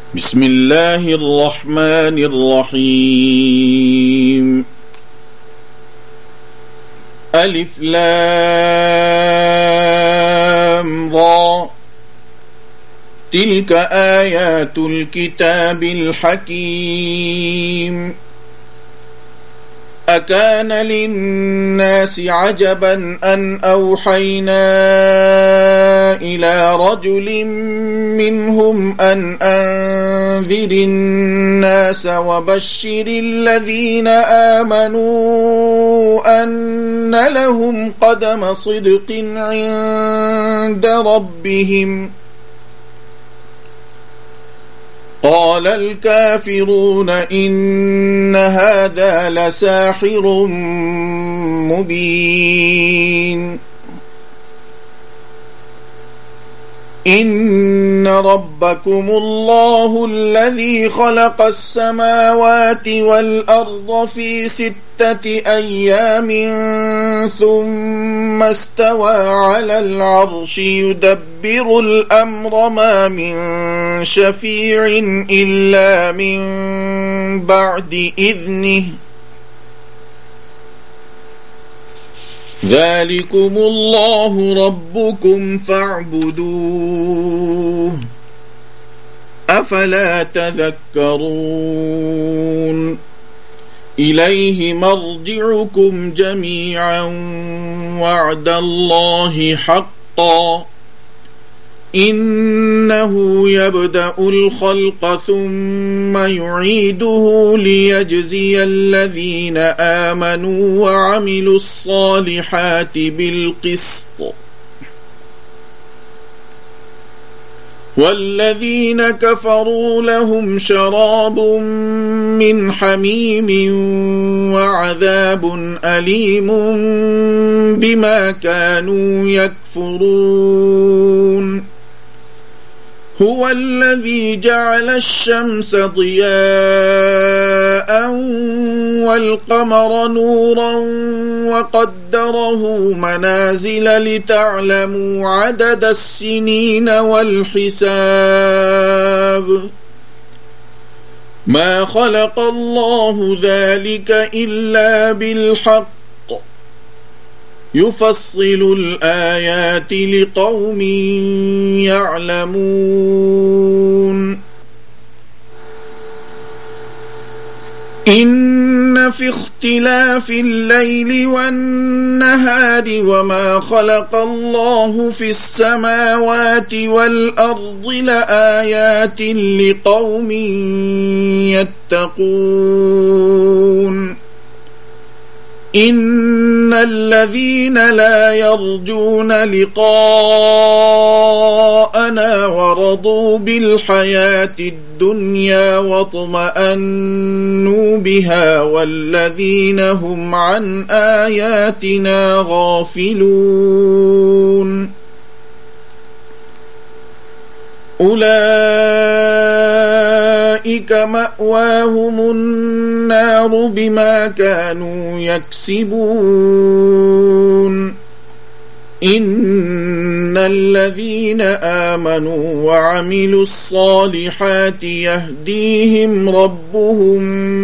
بسم الله الرحمن الرحيم. ألف لام را، تلك آيات الكتاب الحكيم. أكان للناس عجبا أن أوحينا إلى رجل منهم أن أنذر الناس وبشر الذين آمنوا أن لهم قدم صدق عند ربهم. قال الكافرون إن هذا لساحر مبين. إن ربكم الله الذي خلق السماوات والأرض في 6 أيام ثم استوى على العرش يدبر الأمر ما من شفيع إلا من بعد إذنه. ذلكم الله ربكم فاعبدوه، أفلا تذكرون. إليه مرجعكم جميعا وعد الله حقا، إنه يبدأ الخلق ثم يعيده ليجزي الذين آمنوا وعملوا الصالحات بالقسط، والذين كفروا لهم شراب من حميم وعذاب أليم بما كانوا يكفرون. هو الذي جعل الشمس ضياء والقمر نورا وقدره منازل لتعلموا عدد السنين والحساب. ما خلق الله ذلك إلا بالحق، يفصل الآيات لقوم يعلمون. إن في اختلاف الليل والنهار وما خلق الله في السماوات والأرض لآيات لقوم يتقون. إن الذين لا يرجون لقاءنا ورضوا بالحياة الدنيا واطمأنوا بها والذين هم عن آياتنا غافلون أولئك مأواهم النار بما كانوا يكسبون. إن الذين آمنوا وعملوا الصالحات يهديهم ربهم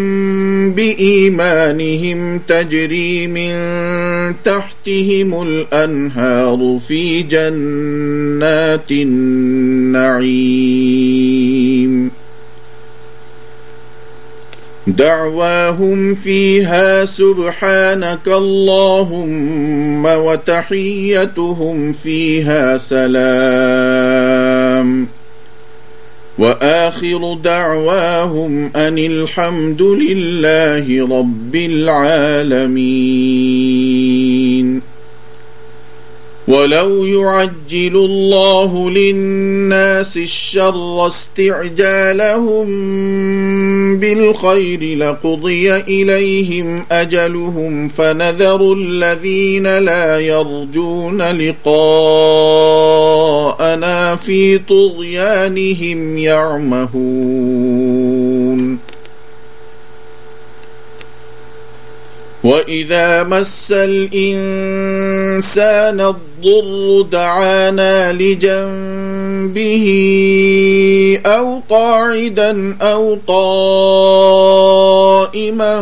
بإيمانهم تجري من تحتهم الأنهار في جنات النعيم. دعواهم فيها سبحانك اللهم وتحيتهم فيها سلام، وآخر دعواهم أن الحمد لله رب العالمين. ولو يعجل الله للناس الشر استعجالهم بالخير لقضي إليهم أجلهم فنذر الذين لا يرجون لقاءنا في طغيانهم يعمهون. وإذا مس الإنسان الضر دعانا لجنبه أو قاعدا أو قائما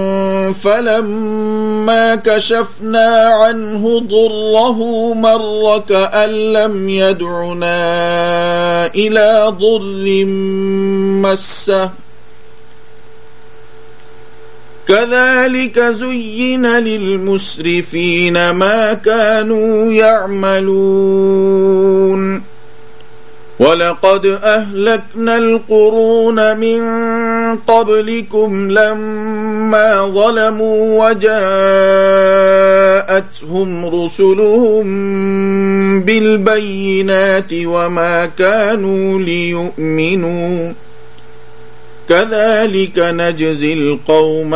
فلما كشفنا عنه ضره مر كأن لم يدعنا إلى ضر مسه كذلك زين للمسرفين ما كانوا يعملون ولقد أهلكنا القرون من قبلكم لما ظلموا وجاءتهم رسلهم بالبينات وما كانوا ليؤمنوا كذلك نجزي القوم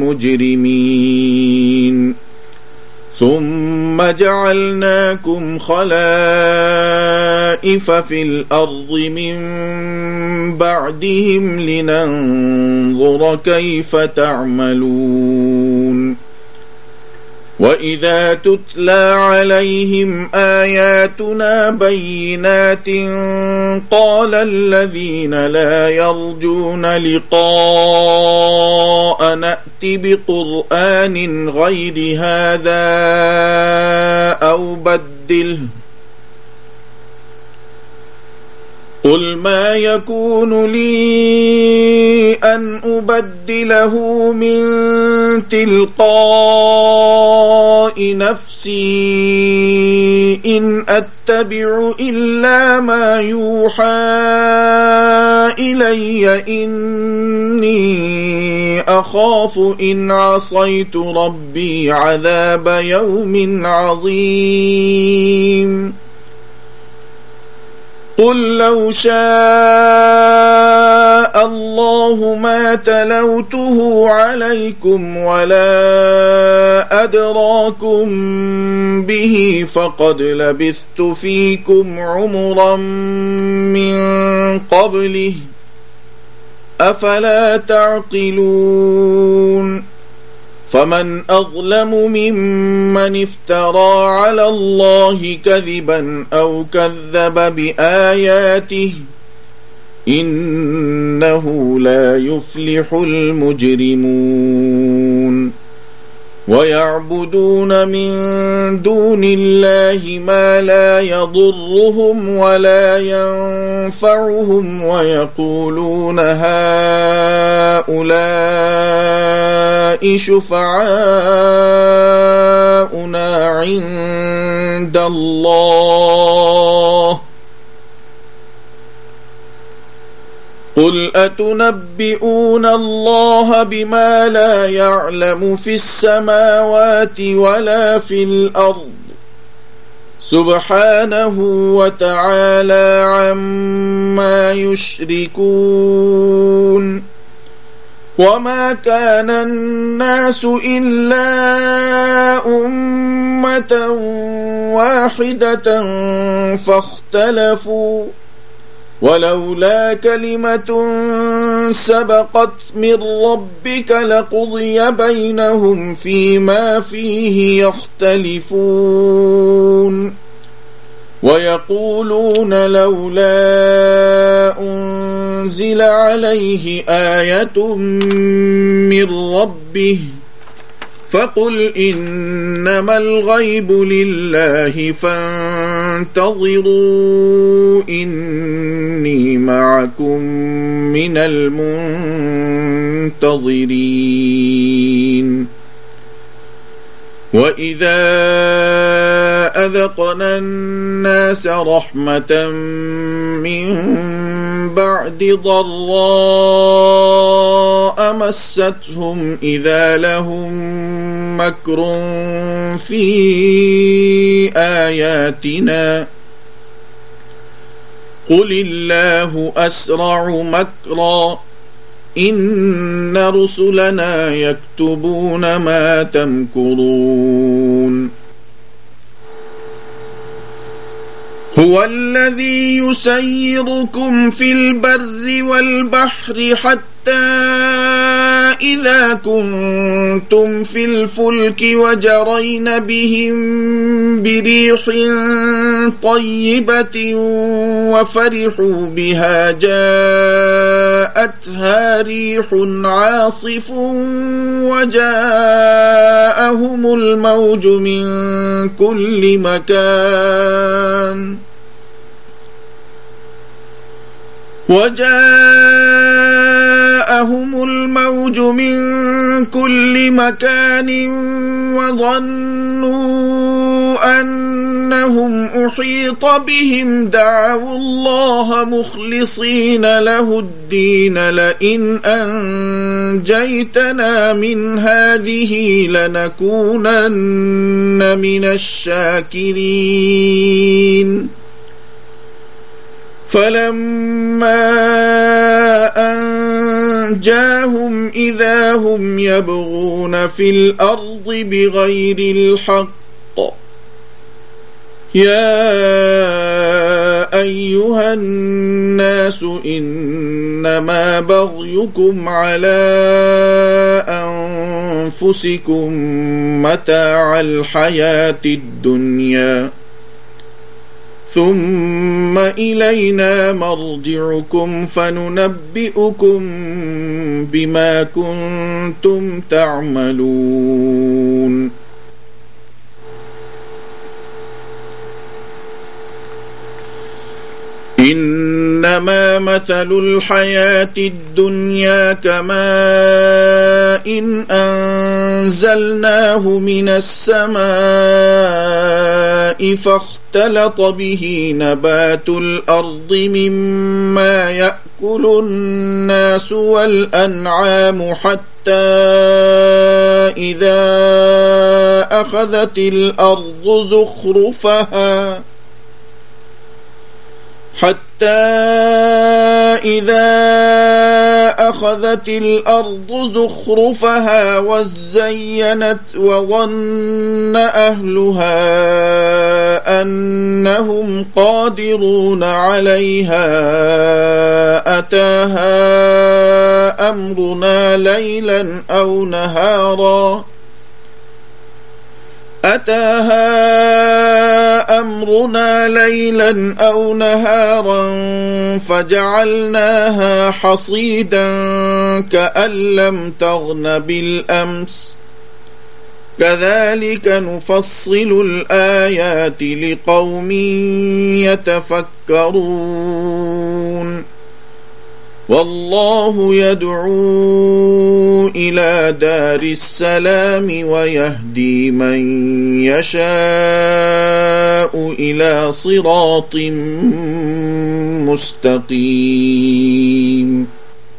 المجرمين ثم جعلناكم خلائف في الأرض من بعدهم لننظر كيف تعملون وإذا تتلى عليهم آياتنا بينات قال الذين لا يرجون لقاء نأت بقرآن غير هذا أو بدله قل ما يكون لي أن أبدله من تلقاء نفسي إن أتبع إلا ما يوحى إلي إني أخاف إن عصيت ربي عذاب يوم عظيم قل لو شاء الله ما تلوته عليكم ولا أدراكم به فقد لبثت فيكم عمرا من قبله أفلا تعقلون فمن أظلم ممن افترى على الله كذبا أو كذب بآياته إنه لا يفلح المجرمون ويعبدون من دون الله ما لا يضرهم ولا ينفعهم ويقولون هؤلاء شفعاؤنا عند الله قل أتنبئون الله بما لا يعلم في السماوات ولا في الأرض سبحانه وتعالى عما يشركون وما كان الناس إلا أمة واحدة فاختلفوا ولولا كلمة سبقت من ربك لقضي بينهم فيما فيه يختلفون ويقولون لولا أنزل عليه آية من ربه فقل إنما الغيب لله فانتظروا إني معكم من المنتظرين وإذا أذقنا الناس رحمة من بعد ضراء مستهم إذا لهم مكر في آياتنا قل الله أسرع مكرا إن رسلنا يكتبون ما تمكرون هو الذي يسيركم في البر والبحر حتى إذا كنتم في الفلك وجرين بهم بريح طيبة وفرحوا بها جاءتها ريح عاصف وجاءهم الموج من كل مكان وظنوا أنهم أحيط بهم دعوا الله مخلصين له الدين لئن أنجيتنا من هذه لنكونن من الشاكرين فلما أنجاهم إذا هم يبغون في الأرض بغير الحق يا أيها الناس إنما بغيكم على أنفسكم متاع الحياة الدنيا ثم إلينا مرجعكم فننبئكم بما كنتم تعملون إنما مثل الحياة الدنيا كماء أنزلناه من السماء فاختلط به نبات الأرض مما يأكل الناس والأنعام حتى إذا أخذت الأرض زخرفها وزينت وظن أهلها أنهم قادرون عليها أتاها أمرنا ليلا أو نهارا فجعلناها حصيدا كأن لم تغن بالأمس كذلك نفصل الآيات لقوم يتفكرون والله يدعو إلى دار السلام ويهدي من يشاء إلى صراط مستقيم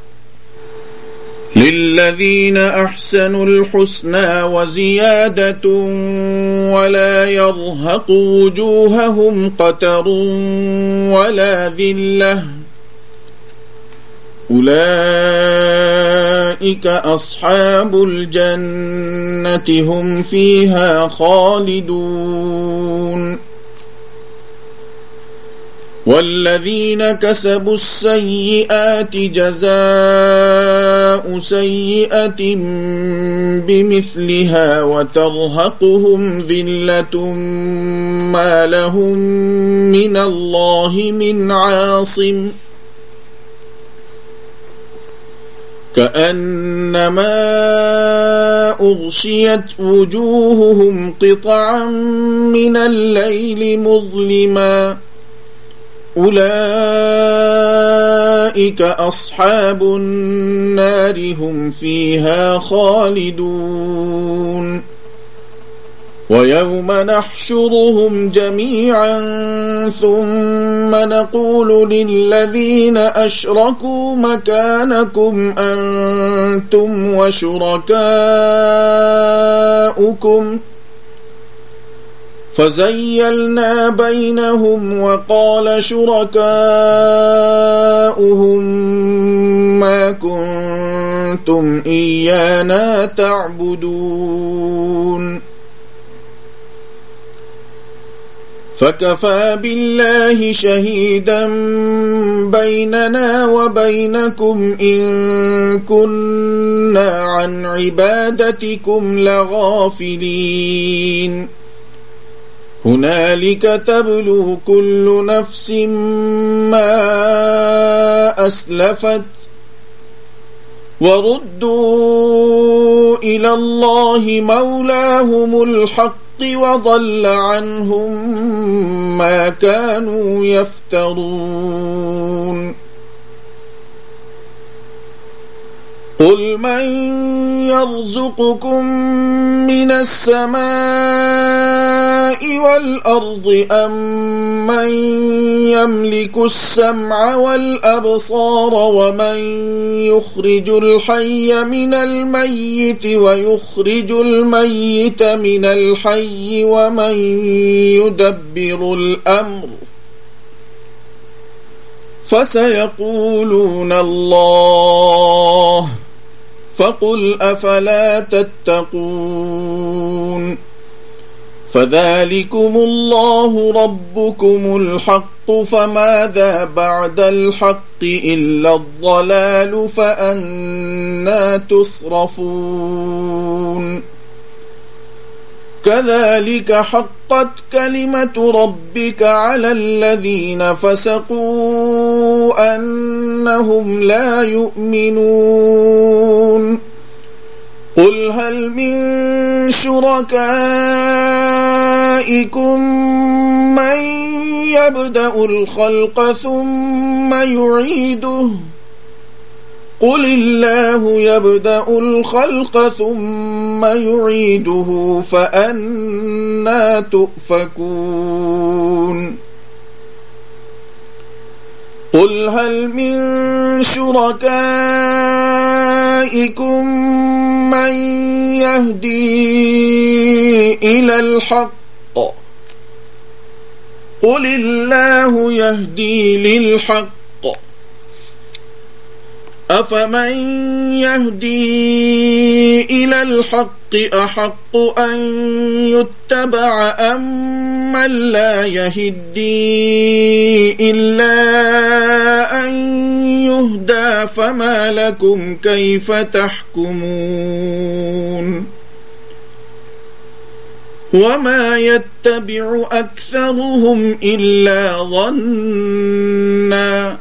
للذين أحسنوا الحسنى وزيادة ولا يرهق وجوههم قتر ولا ذلة أولئك أصحاب الجنة هم فيها خالدون والذين كسبوا السيئات جزاء سيئة بمثلها وترهقهم ذلة ما لهم من الله من عاصم كأنما أغشيت وجوههم قطعا من الليل مظلما أولئك أصحاب النار هم فيها خالدون ويوم نحشرهم جميعا ثم نقول للذين أشركوا مكانكم أنتم وشركاؤكم فزيلنا بينهم وقال شركاؤهم ما كنتم إيانا تعبدون فكفى بالله شهيدا بيننا وبينكم إن كنا عن عبادتكم لغافلين هنالك تبلو كل نفس ما أسلفت وردوا إلى الله مولاهم الحق وضل عنهم ما كانوا يفترون قل من يرزقكم من السماء والأرض أم من يملك السمع والأبصار ومن يخرج الحي من الميت ويخرج الميت من الحي ومن يدبر الأمر فسيقولون الله فقل أفلا تتقون فذلكم الله ربكم الحق فماذا بعد الحق إلا الضلال فأنى تصرفون كذلك حقت كلمة ربك على الذين فسقوا أنهم لا يؤمنون قل هل من شركائكم من يبدأ الخلق ثم يعيده قل الله يبدأ الخلق ثم يعيده فأنى تؤفكون قل هل من شركائكم من يهدي إلى الحق قل الله يهدي للحق أفمن يهدي إلى الحق أحق أن يتبع أم من لا يهدي إلا أن يهدى فما لكم كيف تحكمون وما يتبع أكثرهم إلا ظنّا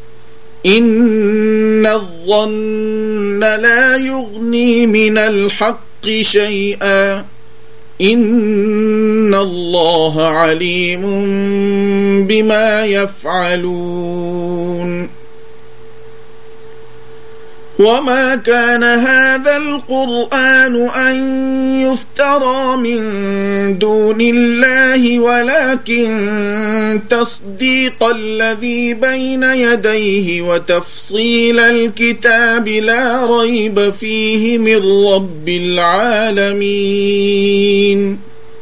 إن الظن لا يغني من الحق شيئا إن الله عليم بما يفعلون وما كان هذا القرآن أن يفترى من دون الله ولكن تصديق الذي بين يديه وتفصيل الكتاب لا ريب فيه من رب العالمين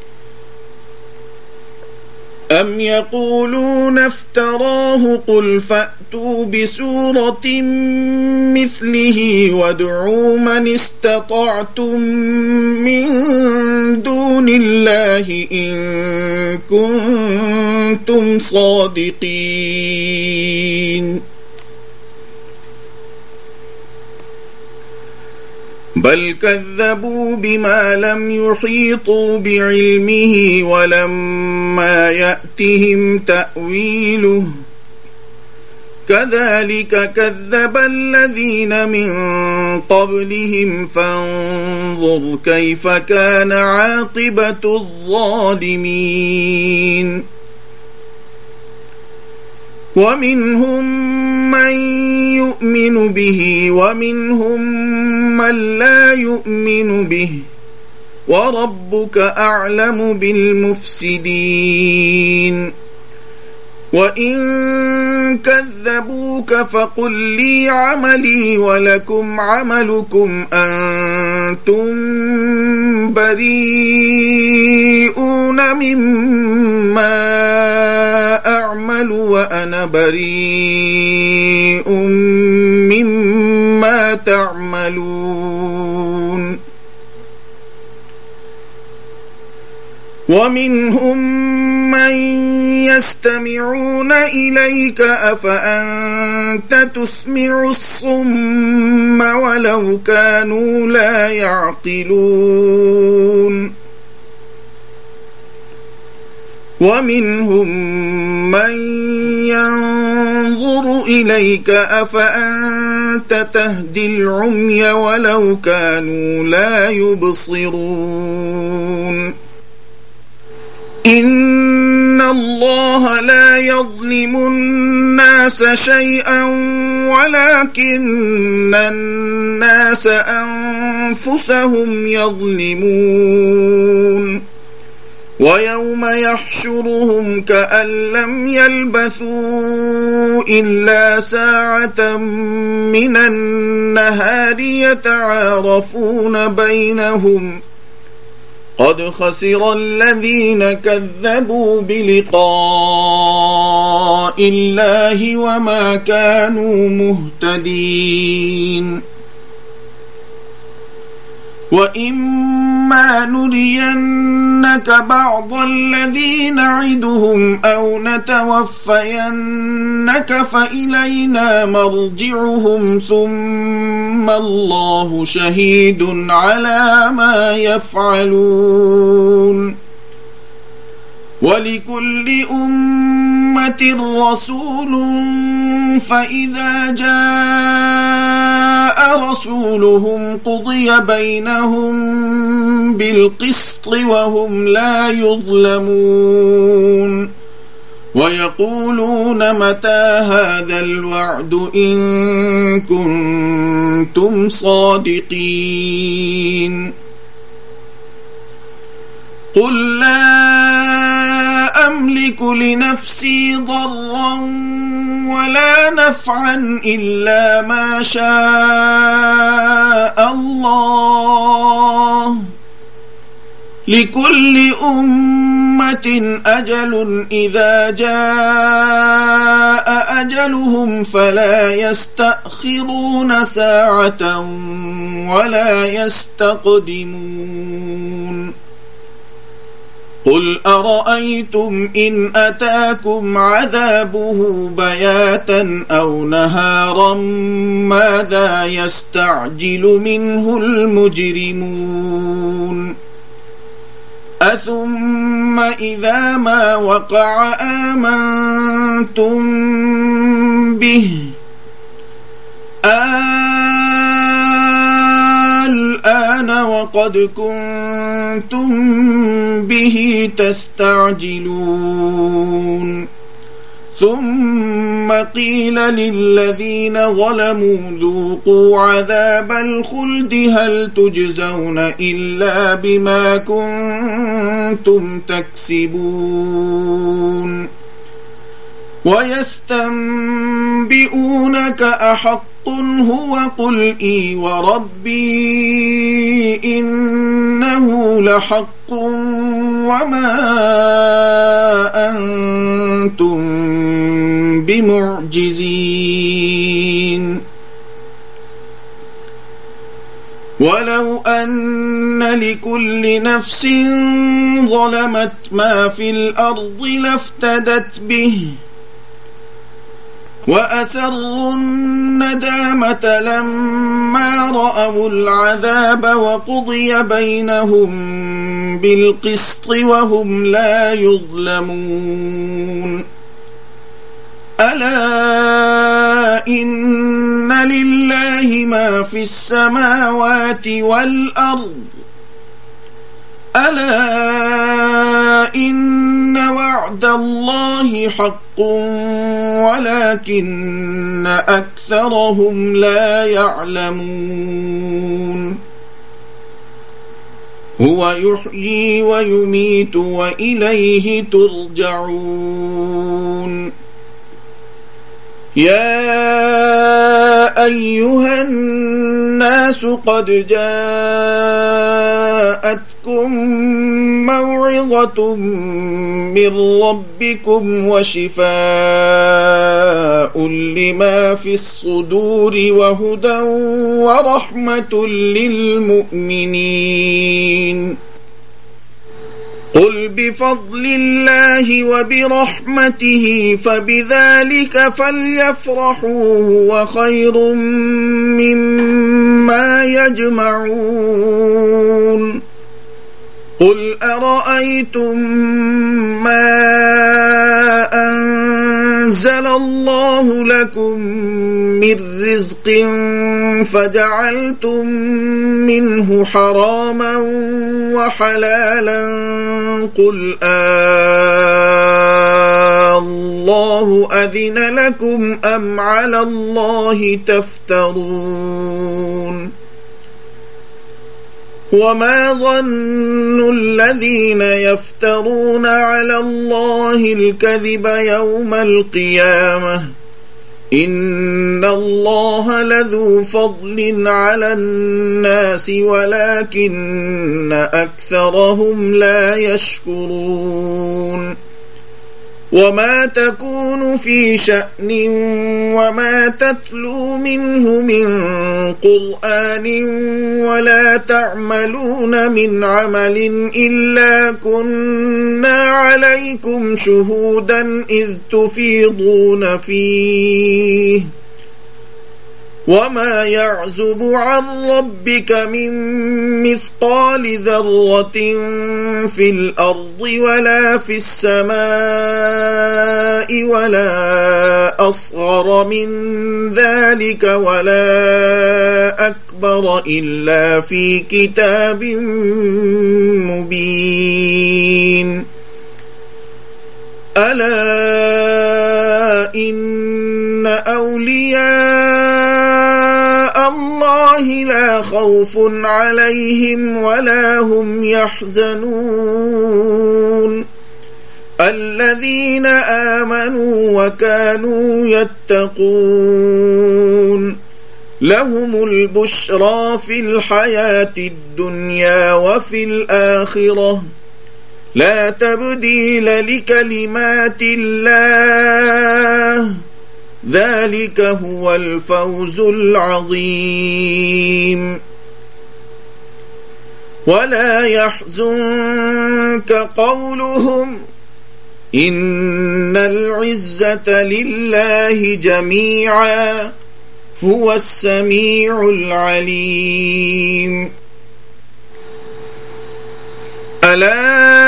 أم يقولون افتراه قل فأتوا بسورة مثله وادعوا من استطعتم من دون الله إن كنتم صادقين بل كذبوا بما لم يحيطوا بعلمه ولما يأتهم تأويله كذلك كذب الذين من قبلهم فانظر كيف كان عاقبة الظالمين ومنهم من يؤمن به ومنهم من لا يؤمن به وربك أعلم بالمفسدين وإن كذبوك فقل لي عملي ولكم عملكم أنتم بريئون مما أعمل وأنا بريء مما تعملون ومنهم من يستمعون إليك أفأنت تسمع الصم ولو كانوا لا يعقلون ومنهم من ينظر إليك أفأنت تهدي العمي ولو كانوا لا يبصرون إن الله لا يظلم الناس شيئا ولكن الناس أنفسهم يظلمون ويوم يحشرهم كأن لم يلبثوا إلا ساعة من النهار يتعارفون بينهم قد خسر الذين كذبوا بلقاء الله وما كانوا مهتدين وإما نرينك بعض الذي نعدهم أو نتوفينك فإلينا مرجعهم ثم الله شهيد على ما يفعلون ولكل أمة رسول فإذا جاء رسولهم قضي بينهم بالقسط وهم لا يظلمون ويقولون متى هذا الوعد إن كنتم صادقين قل لا أملك لنفسي ضرا ولا نفعا إلا ما شاء الله لكل أمة أجل إذا جاء أجلهم فلا يستأخرون ساعة ولا يستقدمون قل أرأيتم إن أتاكم عذابه بياتا أو نهارا ماذا يستعجل منه المجرمون أثم إذا ما وقع آمنتم به الآن وقد كنتم به تستعجلون ثم قيل للذين ظلموا ذوقوا عذاب الخلد هل تجزون إلا بما كنتم تكسبون ويستنبئونك أحق هو قل إي وربي إنه لحق وما أنتم بمعجزين ولو أن لكل نفس ظلمت ما في الأرض لافتدت به وأسروا الندامة لما رأوا العذاب وقضي بينهم بالقسط وهم لا يظلمون ألا إن لله ما في السماوات والأرض ألا إن وعد الله حق ولكن أكثرهم لا يعلمون هو يحيي ويميت وإليه ترجعون يا أيها الناس قد جاءتكم موعظة من ربكم وشفاء لما في الصدور وهدى ورحمة للمؤمنين قل بفضل الله وبرحمته فبذلك فليفرحوا هو خير مما يجمعون قل أرأيتم ما أنزل الله لكم من رزق فجعلتم منه حراما وحلالا قل الله أذن لكم أم على الله تفترون وما ظن الذين يفترون على الله الكذب يوم القيامة إن الله لذو فضل على الناس ولكن أكثرهم لا يشكرون وما تكون في شأن وما تتلو منه من قرآن ولا تعملون من عمل إلا كنا عليكم شهودا إذ تفيضون فيه وما يعزب عن ربك من مثقال ذرة في الأرض ولا في السماء ولا أصغر من ذلك ولا أكبر إلا في كتاب مبين ألا إن أولياء الله لا خوف عليهم ولا هم يحزنون الذين آمنوا وكانوا يتقون لهم البشرى في الحياة الدنيا وفي الآخرة لا تبديل لكلمات الله ذلك هو الفوز العظيم ولا يحزنك قولهم إن العزة لله جميعا هو السميع العليم ألا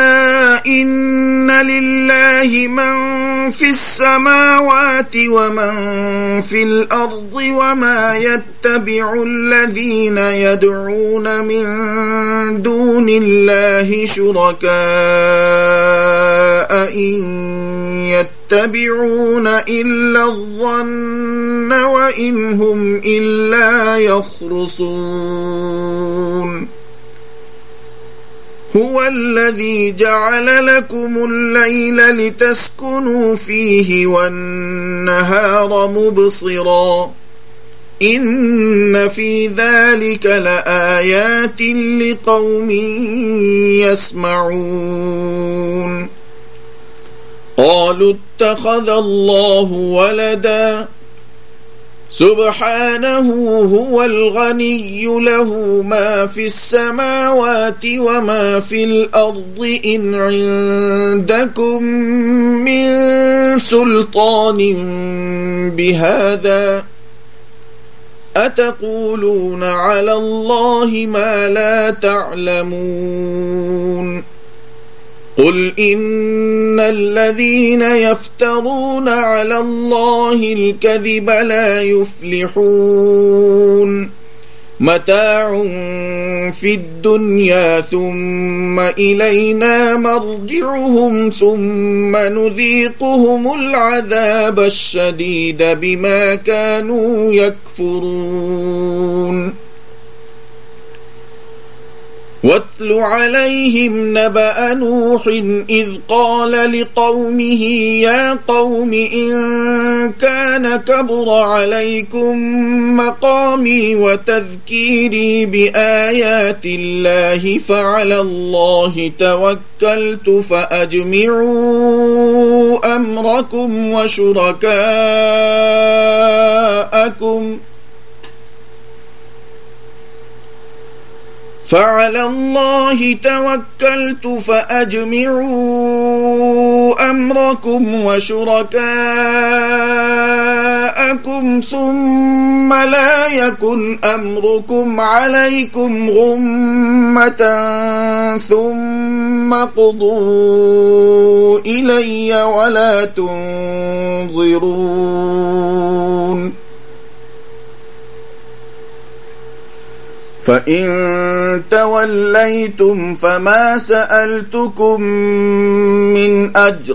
إن لله من في السماوات ومن في الأرض وما يتبع الذين يدعون من دون الله شركاء إن يتبعون إلا الظن وإن هم إلا يخرصون هو الذي جعل لكم الليل لتسكنوا فيه والنهار مبصرا إن في ذلك لآيات لقوم يسمعون قالوا اتخذ الله ولدا سبحانه هو الغني له ما في السماوات وما في الأرض إن عندكم من سلطان بهذا أتقولون على الله ما لا تعلمون قل إن الذين يفترون على الله الكذب لا يفلحون متاع في الدنيا ثم إلينا مرجعهم ثم نذيقهم العذاب الشديد بما كانوا يكفرون واتل عليهم نبأ نوح إذ قال لقومه يا قوم إن كان كبر عليكم مقامي وتذكيري بآيات الله فعلى الله توكلت فأجمعوا أمركم فعلى الله توكلت فأجمعوا أمركم وشركاءكم ثم لا يكن أمركم عليكم غمة ثم قضوا إلي ولا تنظرون فإن توليتم فما سألتكم من أجر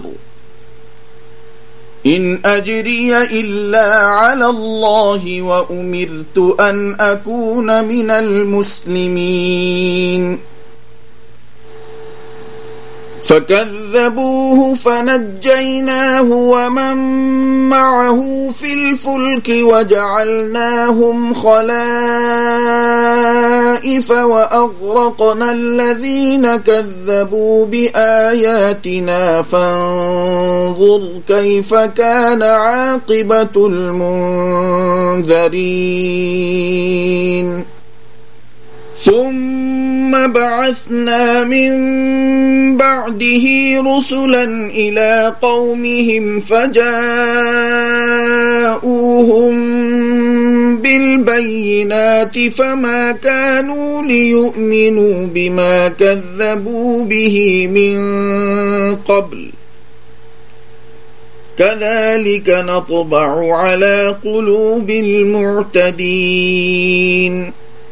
إن أجري إلا على الله وأمرت أن أكون من المسلمين فكذبوه فنجيناه ومن معه في الفلك وجعلناهم خلائف وأغرقنا الذين كذبوا بآياتنا فانظر كيف كان عاقبة المنذرين ثم بعثنا من بعده رسلا إلى قومهم فجاءوهم بالبينات فما كانوا ليؤمنوا بما كذبوا به من قبل كذلك نطبع على قلوب المعتدين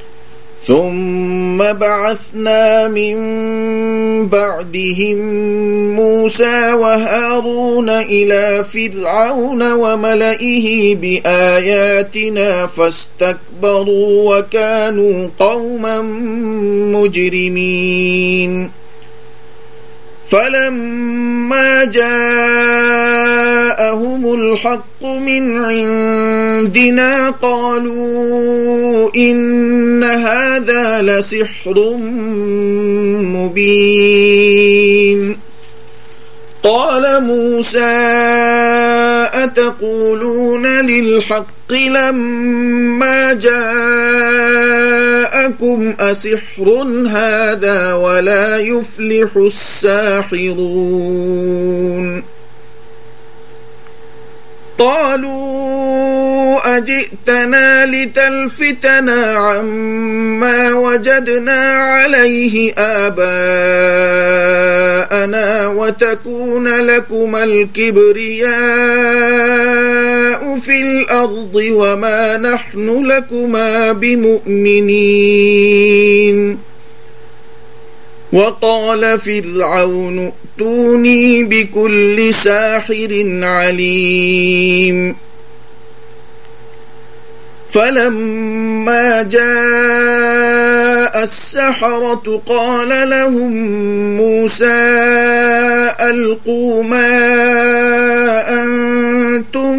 ثم بعثنا من بعدهم موسى وهارون إلى فرعون وملئه بآياتنا فاستكبروا وكانوا قوما مجرمين فلما جاءهم الحق من عندنا قالوا إن هذا لسحر مبين قال موسى أتقولون للحق لما جاءكم أسحر هذا ولا يفلح الساحرون قالوا أجئتنا لتلفتنا عما وجدنا عليه آباءنا وتكون لكما الكبرياء في الأرض وما نحن لكما بمؤمنين وقال فرعون ائتوني بكل ساحر عليم فلما جاء السحرة قال لهم موسى ألقوا ما أنتم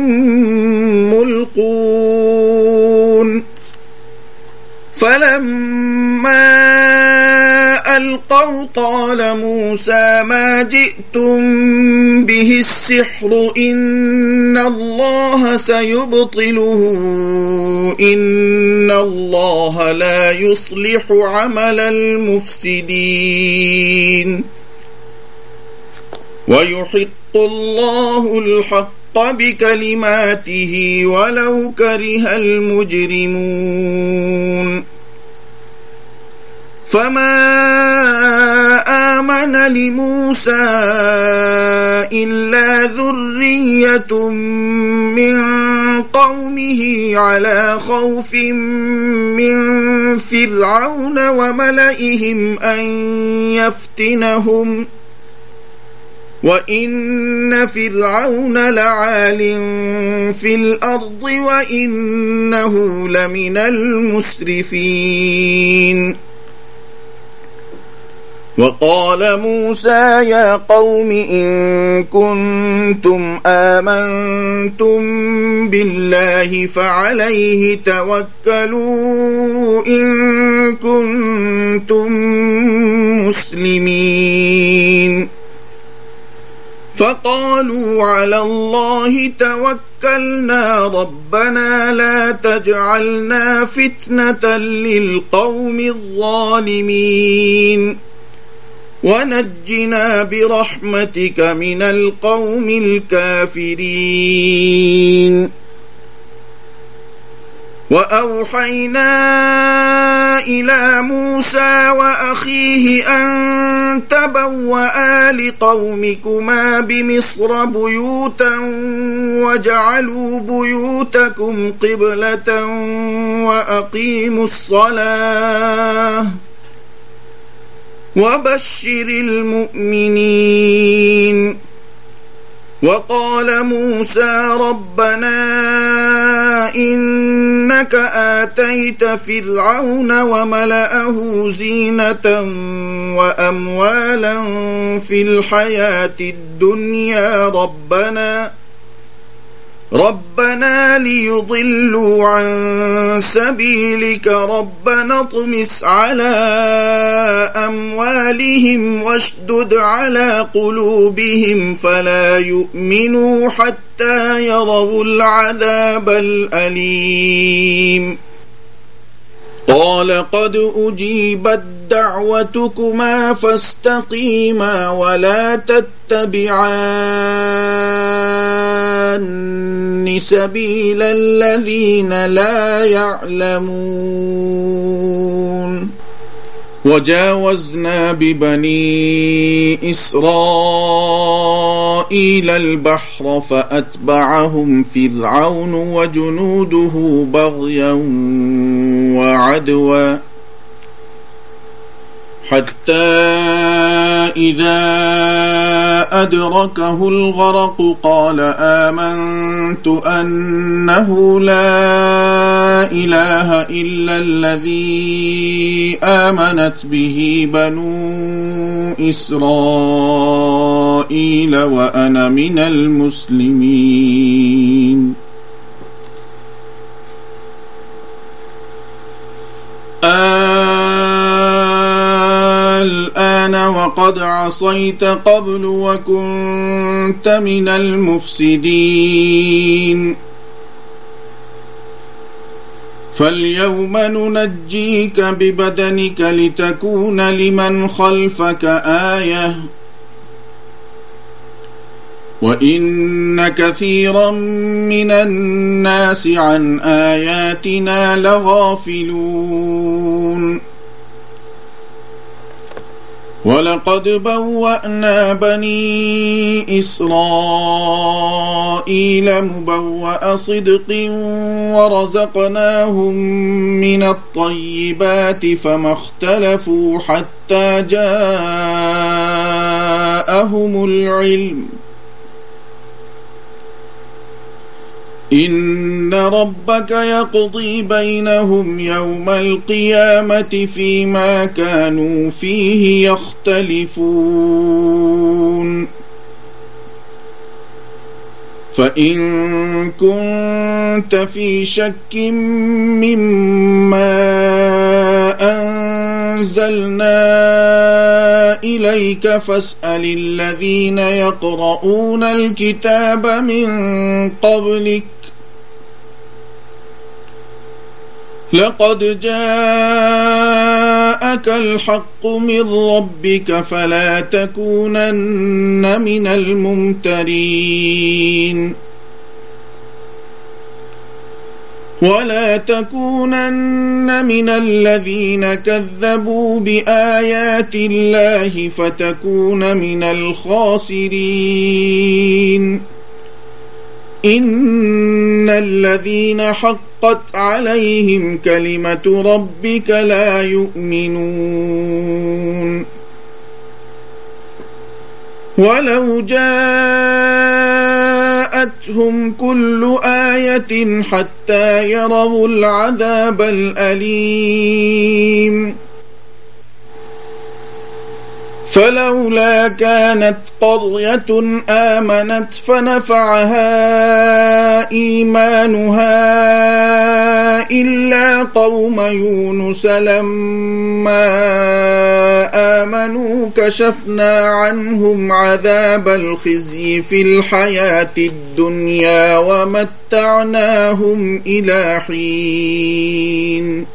ملقون فلما ألقوا قال موسى ما جئتم به السحر إن الله سيبطله إن الله لا يصلح عمل المفسدين ويحق الله الحق بكلماته ولو كره المجرمون فما آمن لموسى إلا ذرية من قومه على خوف من فرعون وملئهم أن يفتنهم وإن فرعون لعال في الأرض وإنه لمن المسرفين وقال موسى يا قوم إن كنتم آمنتم بالله فعليه توكلوا إن كنتم مسلمين فقالوا على الله توكلنا ربنا لا تجعلنا فتنة للقوم الظالمين ونجنا برحمتك من القوم الكافرين. وأوحينا إلى موسى وأخيه أن تبوأ لقومكما بمصر بيوتا واجعلوا بيوتكم قبلة وأقيموا الصلاة وبشر المؤمنين. وقال موسى ربنا إنك آتيت فرعون وملأه زينة وأموالا في الحياة الدنيا ربنا ليضلوا عن سبيلك ربنا اطمس على أموالهم واشدد على قلوبهم فلا يؤمنوا حتى يروا العذاب الأليم. قال قد أجيبت دعوتكما فاستقيما ولا تتبعان سبيل الذين لا يعلمون. وجاوزنا ببني إسرائيل البحر فأتبعهم فرعون وجنوده بغيا وعدوا حتى إذا أدركه الغرق قال آمنت أنه لا إله إلا الذي آمنت به بنو إسرائيل وأنا من المسلمين. الآن وقد عصيت قبل وكنت من المفسدين فاليوم ننجيك ببدنك لتكون لمن خلفك آية وإن كثيرا من الناس عن آياتنا لغافلون. ولقد بوأنا بني إسرائيل مبوأ صدق ورزقناهم من الطيبات فما اختلفوا حتى جاءهم العلم إن ربك يقضي بينهم يوم القيامة فيما كانوا فيه يختلفون. فإن كنت في شك مما أنزلنا إليك فاسأل الذين يقرؤون الكتاب من قبلك لقد جاءك الحق من ربك فلا تكونن من الممترين ولا تكونن من الذين كذبوا بآيات الله فتكون من الخاسرين. إن الذين حقت عليهم كلمة ربك لا يؤمنون ولو جاءتهم كل آية حتى يروا العذاب الأليم فلولا كانت قرية آمنت فنفعها إيمانها إلا قوم يونس لما آمنوا كشفنا عنهم عذاب الخزي في الحياة الدنيا ومتعناهم إلى حين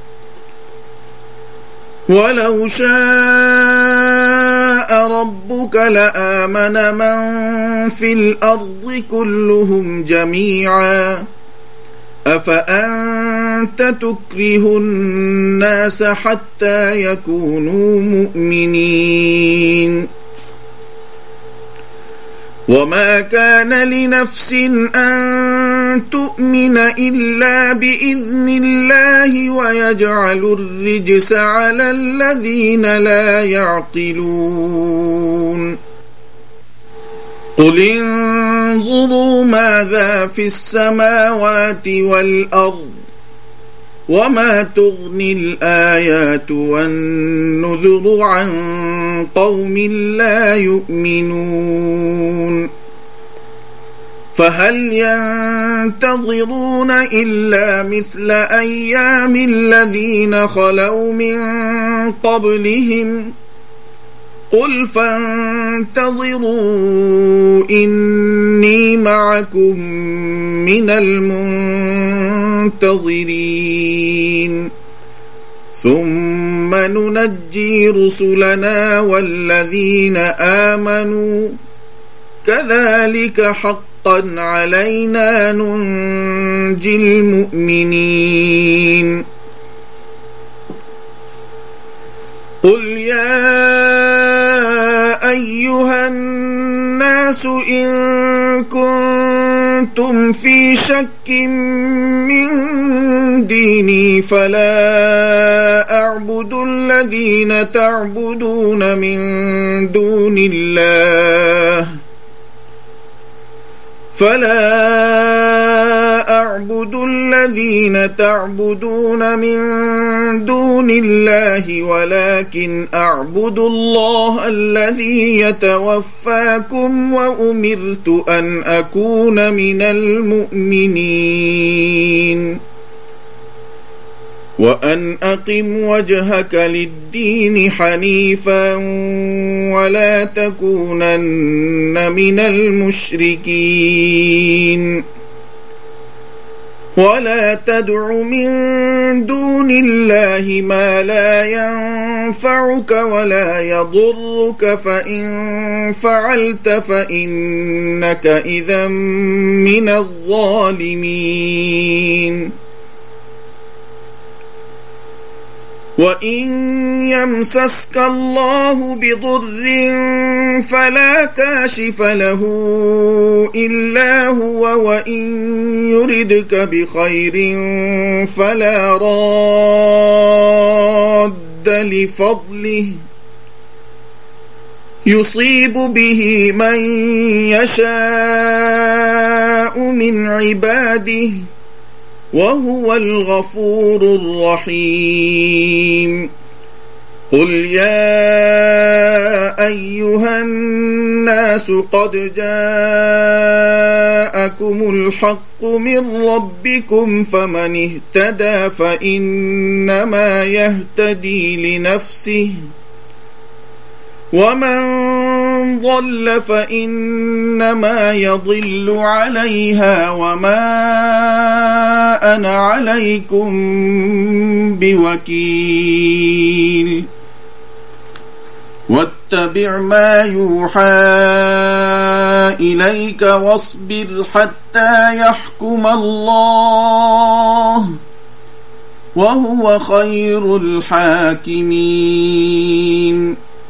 ولو شاء ربك لآمن من في الأرض كلهم جميعا أفأنت تكره الناس حتى يكونوا مؤمنين وما كان لنفس أن تؤمن إلا بإذن الله ويجعل الرجس على الذين لا يعقلون قل انظروا ماذا في السماوات والأرض وما تغني الآيات والنذر عن قوم لا يؤمنون فهل ينتظرون إلا مثل أيام الذين خلوا من قبلهم قل فانتظروا إني معكم من المنتظرين ثم ننجي رسلنا والذين آمنوا كذلك حقا علينا ننجي المؤمنين قل يا أيها الناس إن كنتم في شك من ديني فلا أعبد الذين تعبدون من دون الله ولكن أعبد الله الذي يتوفاكم وأمرت أن أكون من المؤمنين وأن أقم وجهك للدين حنيفا ولا تكونن من المشركين ولا تدع من دون الله ما لا ينفعك ولا يضرك فإن فعلت فإنك إذا من الظالمين وإن يمسسك الله بضر فلا كاشف له إلا هو وإن يردك بخير فلا راد لفضله يصيب به من يشاء من عباده وهو الغفور الرحيم قل يا أيها الناس قد جاءكم الحق من ربكم فمن اهتدى فإنما يهتدي لنفسه ومن ضل فإنما يضل عليها وما أنا عليكم بوكيل واتبع ما يوحى إليك واصبر حتى يحكم الله وهو خير الحاكمين